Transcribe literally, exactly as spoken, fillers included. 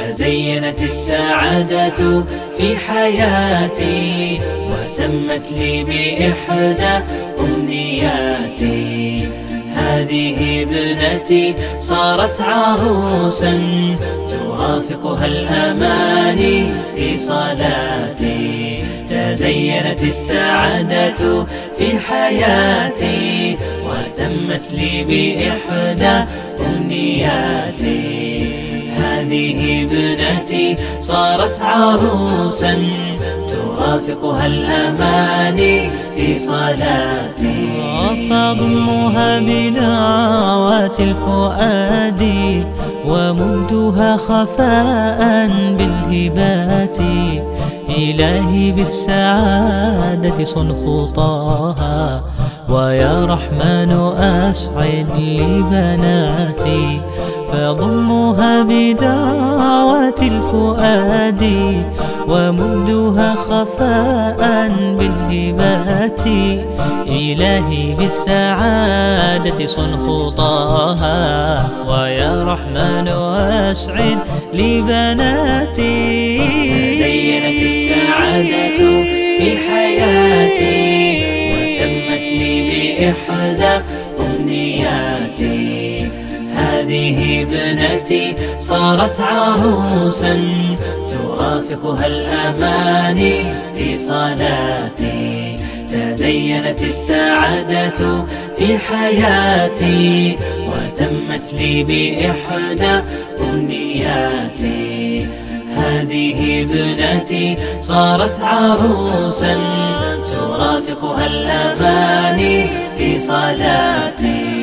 تزينت السعادة في حياتي وتمت لي بإحدى أمنياتي. هذه ابنتي صارت عروسا ترافقها الأماني في صلاتي. تزينت السعادة في حياتي وتمت لي بإحدى أمنياتي. هذه ابنتي صارت عروسا ترافقها الأماني في صلاتي. فاضمها بدعوات الفؤاد ومدها خفاء بالهبات. إلهي بالسعادة صن خطاها ويا رحمن أسعد لي بناتي. فضمها بدعوات الفؤاد ومدها خفاء بالهبات. إلهي بالسعادة صن خطاها ويا رحمن أسعد لي بناتي. تزينت السعادة في حياتي وتمت لي بإحدى أمنياتي. هذه ابنتي صارت عروسا ترافقها الأماني في صلاتي. تزينت السعادة في حياتي وتمت لي بإحدى أمنياتي. هذه ابنتي صارت عروسا ترافقها الأماني في صلاتي.